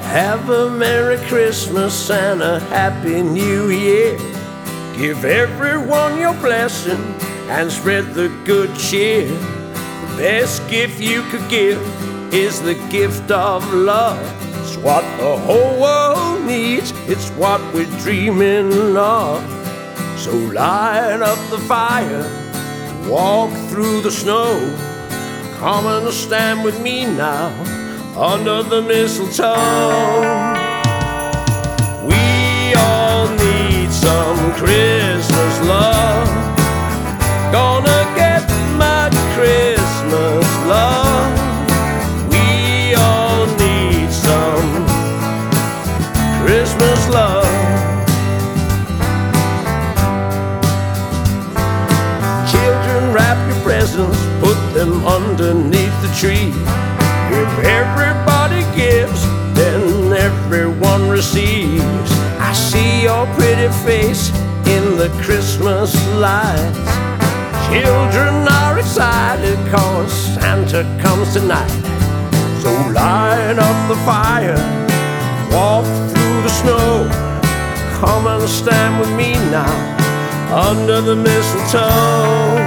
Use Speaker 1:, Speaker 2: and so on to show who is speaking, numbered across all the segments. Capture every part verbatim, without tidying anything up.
Speaker 1: Have a Merry Christmas and a Happy New Year. Give everyone your blessing and spread the good cheer. The best gift you could give is the gift of love. It's what the whole world needs, it's what we're dreaming of. So light up the fire, walk through the snow. Come and stand with me now under the mistletoe. We all need some Christmas love. Gonna get my Christmas love. We all need some Christmas love. Children, wrap your presents, put them underneath the tree. If everybody gives, then everyone receives. I see your pretty face in the Christmas lights. Children are excited 'cause Santa comes tonight. So light up the fire, walk through the snow. Come and stand with me now under the mistletoe.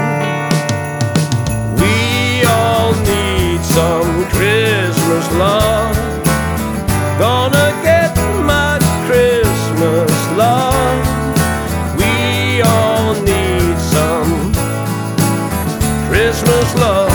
Speaker 1: We all need some Christmas love. Gonna get my Christmas love. We all need some Christmas love.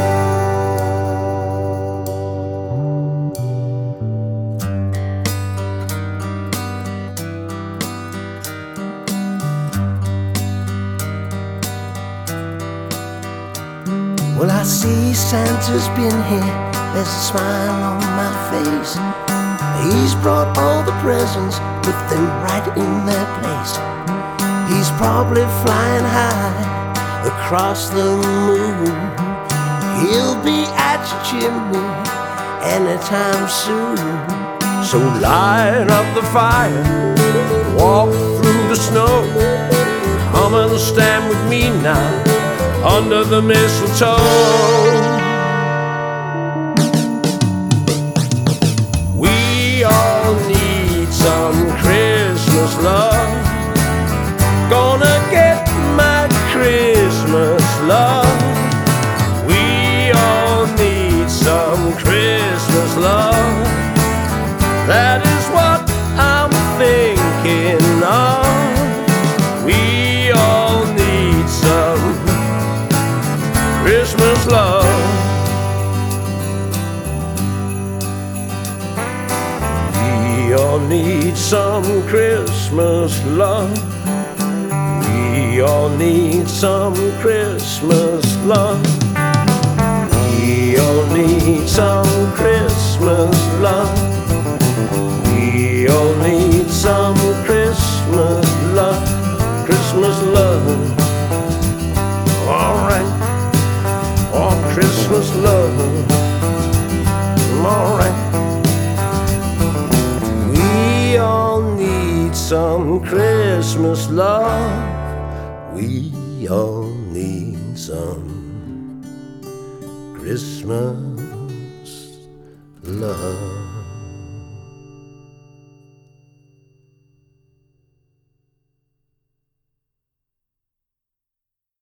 Speaker 2: Well, I see Santa's been here, there's a smile on my face. He's brought all the presents, put them right in their place. He's probably flying high across the moon. He'll be at your chimney anytime soon.
Speaker 1: So light up the fire, walk through the snow. Come and stand with me now under the mistletoe. We all need some Christmas love. Gonna get my Christmas love. We all need some Christmas love. That is what I'm thinking of. We all need some Christmas love. We all need some Christmas love. We all need some Christmas love. We all need some Christmas love. We all need some Christmas love. Christmas love. All right. Oh, Christmas love. All right. We all need some Christmas love. We all need some Christmas love.